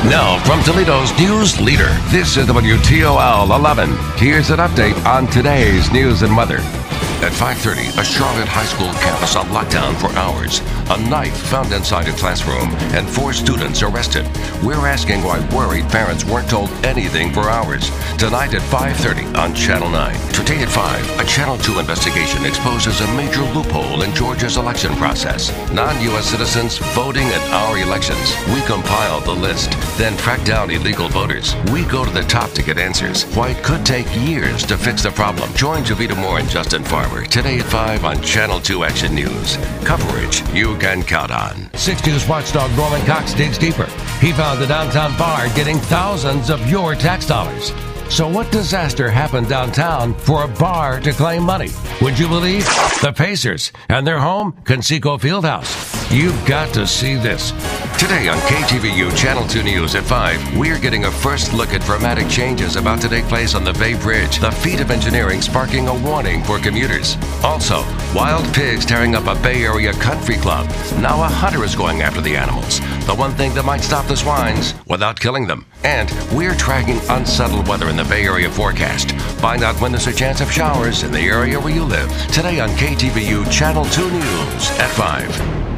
Now, from Toledo's news leader, this is WTOL 11. Here's an update on today's news and weather. At 5:30, a Charlotte high school campus on lockdown for hours. A knife found inside a classroom and 4 students arrested. We're asking why worried parents weren't told anything for hours. Tonight at 5:30 on Channel 9. Today at 5, a Channel 2 investigation exposes a major loophole in Georgia's election process. Non-U.S. citizens voting in our elections. We compile the list, then track down illegal voters. We go to the top to get answers. Why it could take years to fix the problem. Join Javita Moore and Justin Farmer today at 5 on Channel 2 Action News. Coverage you can count on. 6 News watchdog Norman Cox digs deeper. He found a downtown bar getting thousands of your tax dollars. So what disaster happened downtown for a bar to claim money? Would you believe? The Pacers and their home, Conseco Fieldhouse. You've got to see this. Today on KTVU Channel 2 News at 5, we're getting a first look at dramatic changes about to take place on the Bay Bridge. The feat of engineering sparking a warning for commuters. Also, wild pigs tearing up a Bay Area country club. Now a hunter is going after the animals. The one thing that might stop the swines without killing them. And we're tracking unsettled weather in the Bay Area forecast. Find out when there's a chance of showers in the area where you live. Today on KTVU Channel 2 News at 5.